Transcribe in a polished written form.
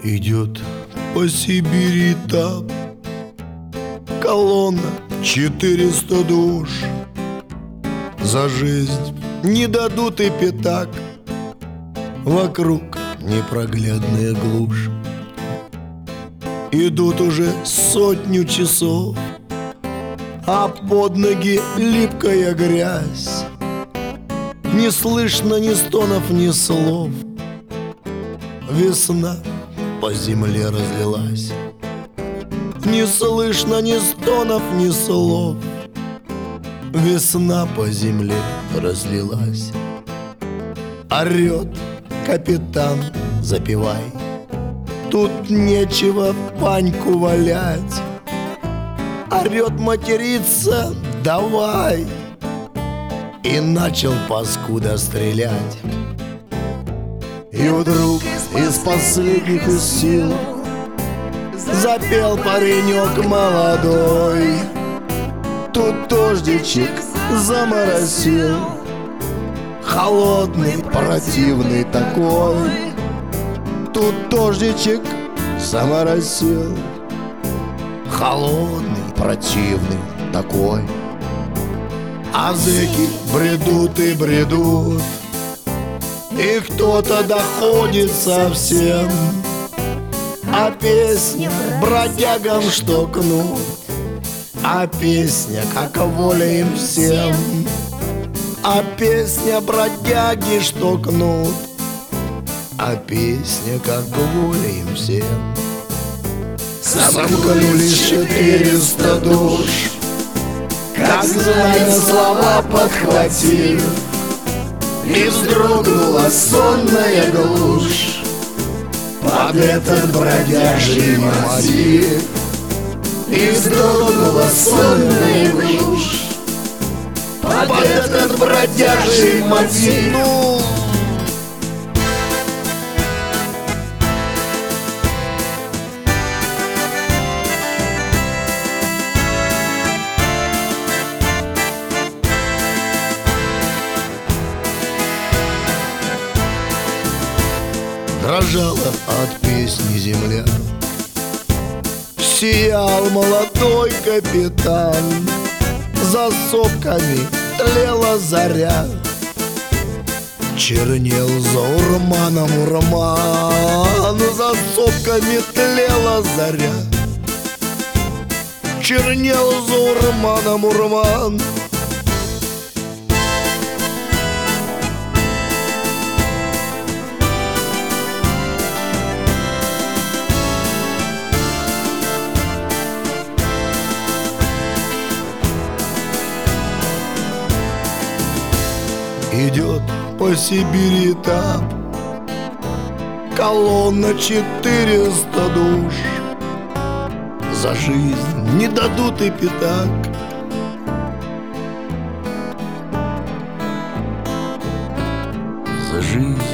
Идет по Сибири этап, колонна 400 душ. За жизнь не дадут и пятак, вокруг непроглядная глушь. Идут уже 100 часов, а под ноги липкая грязь. Не слышно ни стонов, ни слов. Весна по земле разлилась. Не слышно ни стонов, ни слов. Весна по земле разлилась. Орет капитан, запевай. Тут нечего паньку валять. Орет, материться, давай. И начал паскуда стрелять. И вдруг из последних сил запел паренек молодой. Тут дождичек заморосил, холодный, противный такой. Тут дождичек заморосил, холодный, противный такой. А зэки бредут и бредут, и кто-то доходит совсем. А песня бродягам что кнут, а песня как воля им всем. А песня бродяги что кнут, а песня как воля им всем. Сомкнулись 400 душ, как знамя слова подхватив, и вздрогнула сонная глушь под этот бродяжий мотив. И вздрогнула сонная глушь под этот бродяжий мотив. Дрожала от песни земля, сиял молодой капитан. За сопками тлела заря, чернел за урманом урман. За сопками тлела заря, чернел за урманом урман. Идет по Сибири этап, колонна 400 душ. За жизнь не дадут и пятак. За жизнь